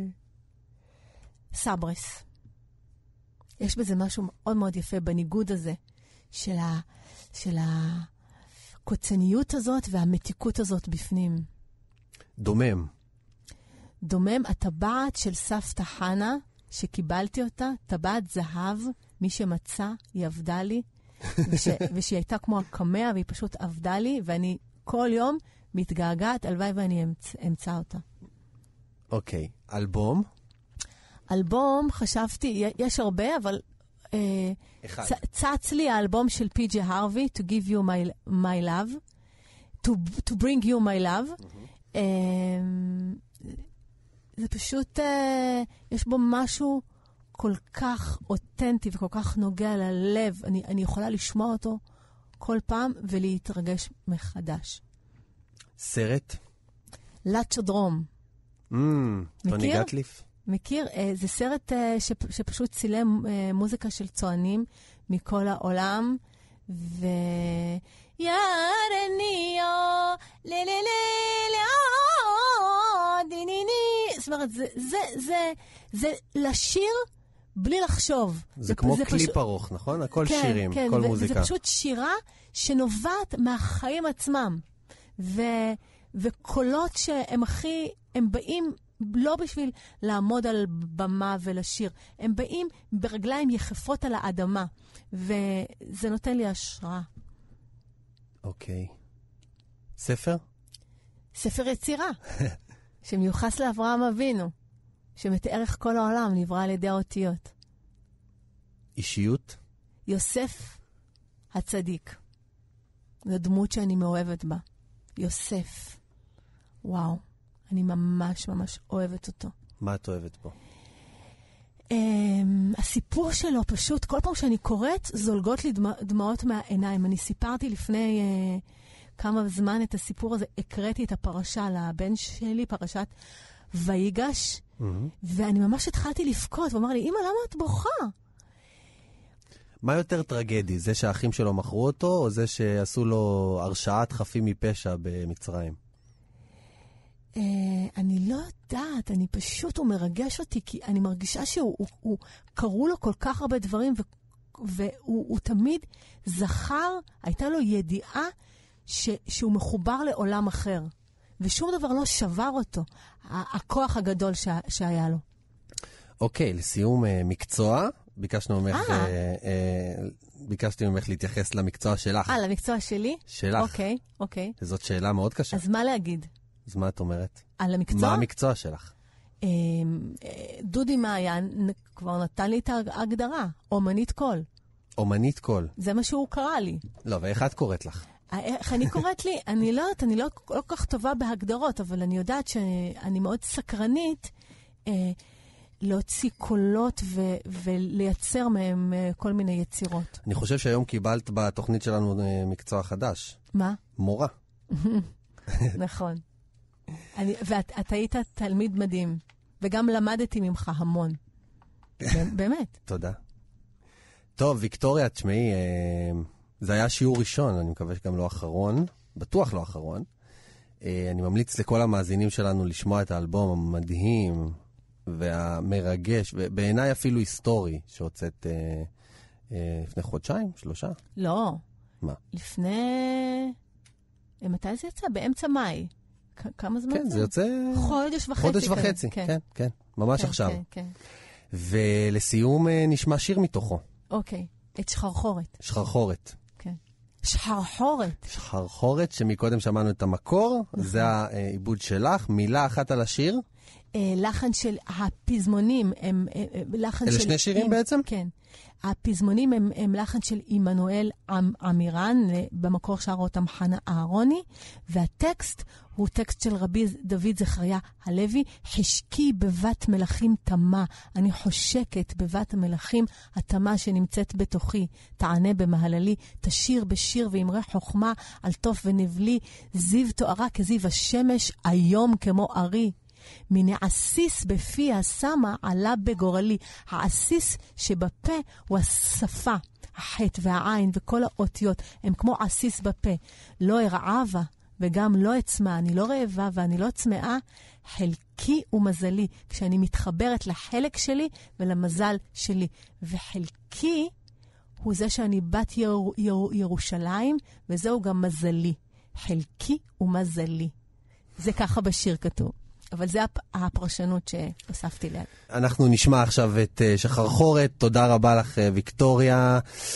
C: סברס. יש בזה משהו מאוד מאוד יפה בניגוד הזה, של, ה... של הקוצניות הזאת והמתיקות הזאת בפנים.
B: דומם.
C: דומם, הטבעת של סבתא חנה, שקיבלתי אותה, טבעת זהב, מי שמצא, היא עבדה לי, וש, ושהיא הייתה כמו הקמע, והיא פשוט עבדה לי, ואני כל יום מתגעגעת, הלוואי ואני אמצ, אמצא אותה.
B: אוקיי, אלבום?
C: אלבום, חשבתי, יש הרבה, אבל אה, צ, צץ לי האלבום של פי ג'י הרווי, To Give You My, my Love, to, to Bring You My Love, mm-hmm. אה, זה פשוט, אה, יש בו משהו כל כך אותנטי וכל כך נוגע ללב. אני, אני יכולה לשמוע אותו כל פעם ולהתרגש מחדש.
B: סרט?
C: לצ'ו דרום.
B: Mm, טוני גטליף?
C: מכיר? אה, זה סרט אה, שפ, שפשוט צילם אה, מוזיקה של צוענים מכל העולם. ו... ירניו, לללללו, דיניני. זאת אומרת, זה, זה, זה, זה לשיר בלי לחשוב.
B: זה,
C: זה
B: כמו
C: זה
B: קליפ
C: פשוט...
B: ארוך, נכון? הכל
C: כן,
B: שירים,
C: כן,
B: כל
C: ו-
B: מוזיקה.
C: זה פשוט שירה שנובעת מהחיים עצמם. ו- וקולות שהם הכי, הם באים לא בשביל לעמוד על במה ולשיר. הם באים ברגליים יחפות על האדמה. וזה נותן לי השראה.
B: אוקיי. ספר?
C: ספר יצירה. שמיוחס לאברהם אבינו. שמתאר איך כל העולם נברא על ידי האותיות.
B: אישיות?
C: יוסף הצדיק. זו דמות שאני מאוהבת בה. יוסף. וואו. אני ממש ממש אוהבת אותו.
B: מה את אוהבת בו?
C: Um, הסיפור שלו פשוט, כל פעם שאני קוראת, זולגות לי דמע, דמעות מהעיניים. אני סיפרתי לפני uh, כמה זמן את הסיפור הזה, הקראתי את הפרשה לבן שלי, פרשת ויגש, mm-hmm. ואני ממש התחלתי לבכות, ואמר לי, אמא, למה את בוכה?
B: מה יותר טרגדי? זה שהאחים שלו מכרו אותו, או זה שעשו לו הרשעת חפים מפשע במצרים?
C: Uh, אני לא יודעת, אני פשוט, הוא מרגש אותי, כי אני מרגישה שהוא, הוא, הוא, קראו לו כל כך הרבה דברים, ו, והוא הוא תמיד זכר, הייתה לו ידיעה ש, שהוא מחובר לעולם אחר, ושום דבר לא שבר אותו, הכוח הגדול ש, שהיה לו.
B: אוקיי, לסיום מקצוע, ביקשנו ממך, אה, אה, ביקשתי ממך להתייחס למקצוע שלך.
C: אה, למקצוע שלי?
B: שלך.
C: אוקיי, אוקיי.
B: זאת שאלה מאוד קשה.
C: אז מה להגיד?
B: אז מה את אומרת?
C: על המקצוע?
B: מה המקצוע שלך?
C: דודי מעיין כבר נתן לי את ההגדרה, אומנית קול.
B: אומנית קול.
C: זה מה שהוא קרא לי.
B: לא, ואיך את קוראת לך?
C: איך אני קוראת לי? אני לא יודעת, אני לא כל כך טובה בהגדרות, אבל אני יודעת שאני מאוד סקרנית להוציא קולות ו- ולייצר מהם uh, כל מיני יצירות.
B: אני חושב שהיום קיבלת בתוכנית שלנו uh, מקצוע חדש.
C: מה?
B: מורה.
C: נכון. אני, ואת את היית תלמיד מדהים, וגם למדתי ממך המון. באמת.
B: תודה. טוב, ויקטוריה, תשמעי, אה, זה היה שיעור ראשון, אני מקווה שגם לא אחרון, בטוח לא אחרון. אה, אני ממליץ לכל המאזינים שלנו לשמוע את האלבום המדהים והמרגש, ובעיניי אפילו היסטורי, שהוצאת אה, אה, לפני חודשיים, שלושה.
C: לא.
B: מה?
C: לפני... מתי זה יצא? באמצע מאי. כ- כמה זמן
B: כן,
C: זה?
B: זה יוצא...
C: חודש וחצי.
B: חודש
C: כזה.
B: וחצי,
C: כן,
B: כן, כן, ממש
C: כן,
B: עכשיו.
C: כן, כן.
B: ולסיום אה, נשמע שיר מתוכו.
C: אוקיי. את שחרחורת.
B: שחרחורת.
C: כן. שחרחורת.
B: שחרחורת, שמקודם שמענו את המקור, זה העיבוד שלך. מילה אחת על השיר.
C: אה, לחן של הפזמונים הם אה, אה, לחן
B: אלה
C: של...
B: שני שירים
C: עם,
B: בעצם?
C: כן. הפזמונים הם, הם לחן של עמנואל אמ, אמירן, במקור שר אותם חנה אהרוני, והטקסט הוא טקסט של רבי דוד זכריה הלוי, חשקי בבת מלאכים תמה, אני חושקת בבת המלאכים התמה שנמצאת בתוכי, תענה במהללי, תשיר בשיר ואמרי חוכמה, על תוף ונבלי, זיו תוארה כזיו השמש, היום כמו ארי. מן העסיס בפי השמה עלה בגורלי. העסיס שבפה הוא השפה, החטא והעין וכל האותיות, הם כמו עסיס בפה. לא הרעבה וגם לא עצמה, אני לא רעבה ואני לא צמאה, חלקי ומזלי, כשאני מתחברת לחלק שלי ולמזל שלי. וחלקי הוא זה שאני בת יר, יר, ירושלים, וזהו גם מזלי. חלקי ומזלי. זה ככה בשיר כתוב. אבל זה הפרשנות שהוספתי ליד.
B: אנחנו נשמע עכשיו את שחרחורת. תודה רבה לך, ויקטוריה.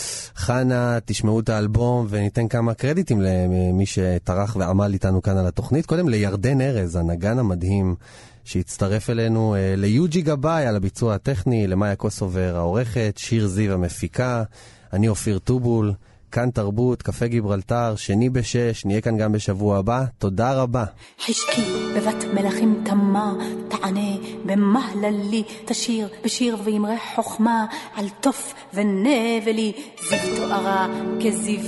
B: חנה, תשמעו את האלבום וניתן כמה קרדיטים למי שטרח ועמל איתנו כאן על התוכנית. קודם לירדן ארז, הנגן המדהים שהצטרף אלינו, ליוג'י גבאי על הביצוע הטכני, למאיה קוסובר העורכת, שיר זיו המפיקה, אני אופיר טובול, כאן תרבות, קפה גיברלטר, שני בשש, נהיה כאן גם בשבוע הבא. תודה רבה.
E: חשקי בבת מלאכים תמה, תענה במהללי, תשיר בשיר ואמרי חוכמה, על תוף ונבלי, זיו תוארה כזיו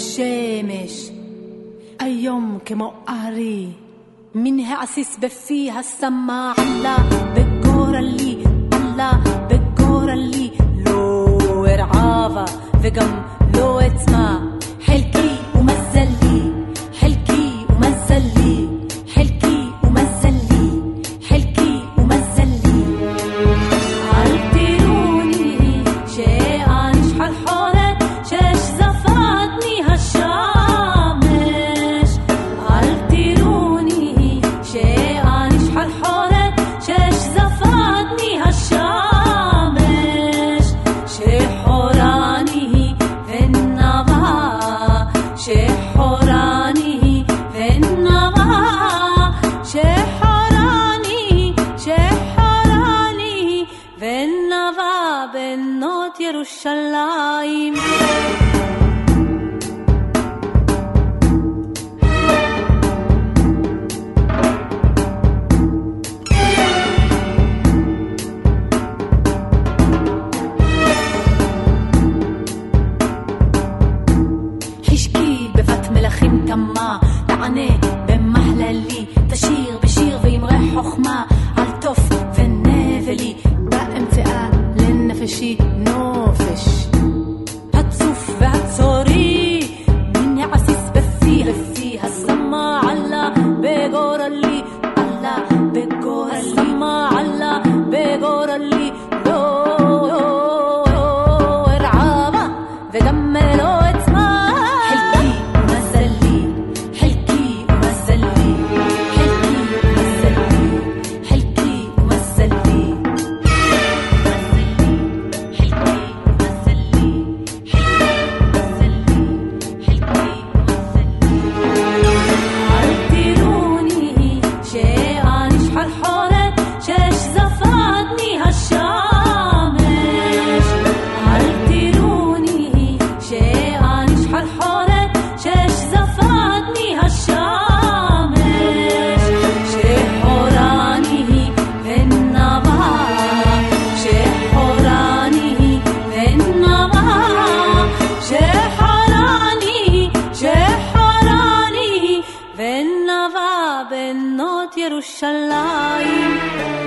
E: השמש, היום כמו ארי. מן העסיס בפי השמה, עלה בגורלי, עלה בגורלי, לא הרעבה וגם לא עצמה, חלקי ומזלי, חלקי ומזלי, חלקי ומזלי, חלקי ומזלי. אל תראוני שאני שחרחורת שש זפתני השמש, אל תראוני שאני שחרחורת שש זפתני השמש, שחורני שחורני ונבה, שחורני, שחורני ונבה, בנות ירושלים. תמה, תענה במהללי, תשיר בשיר ואמרי חוכמה, על תוף ונבלי, באמצעה לנפשי נופש. ירושלים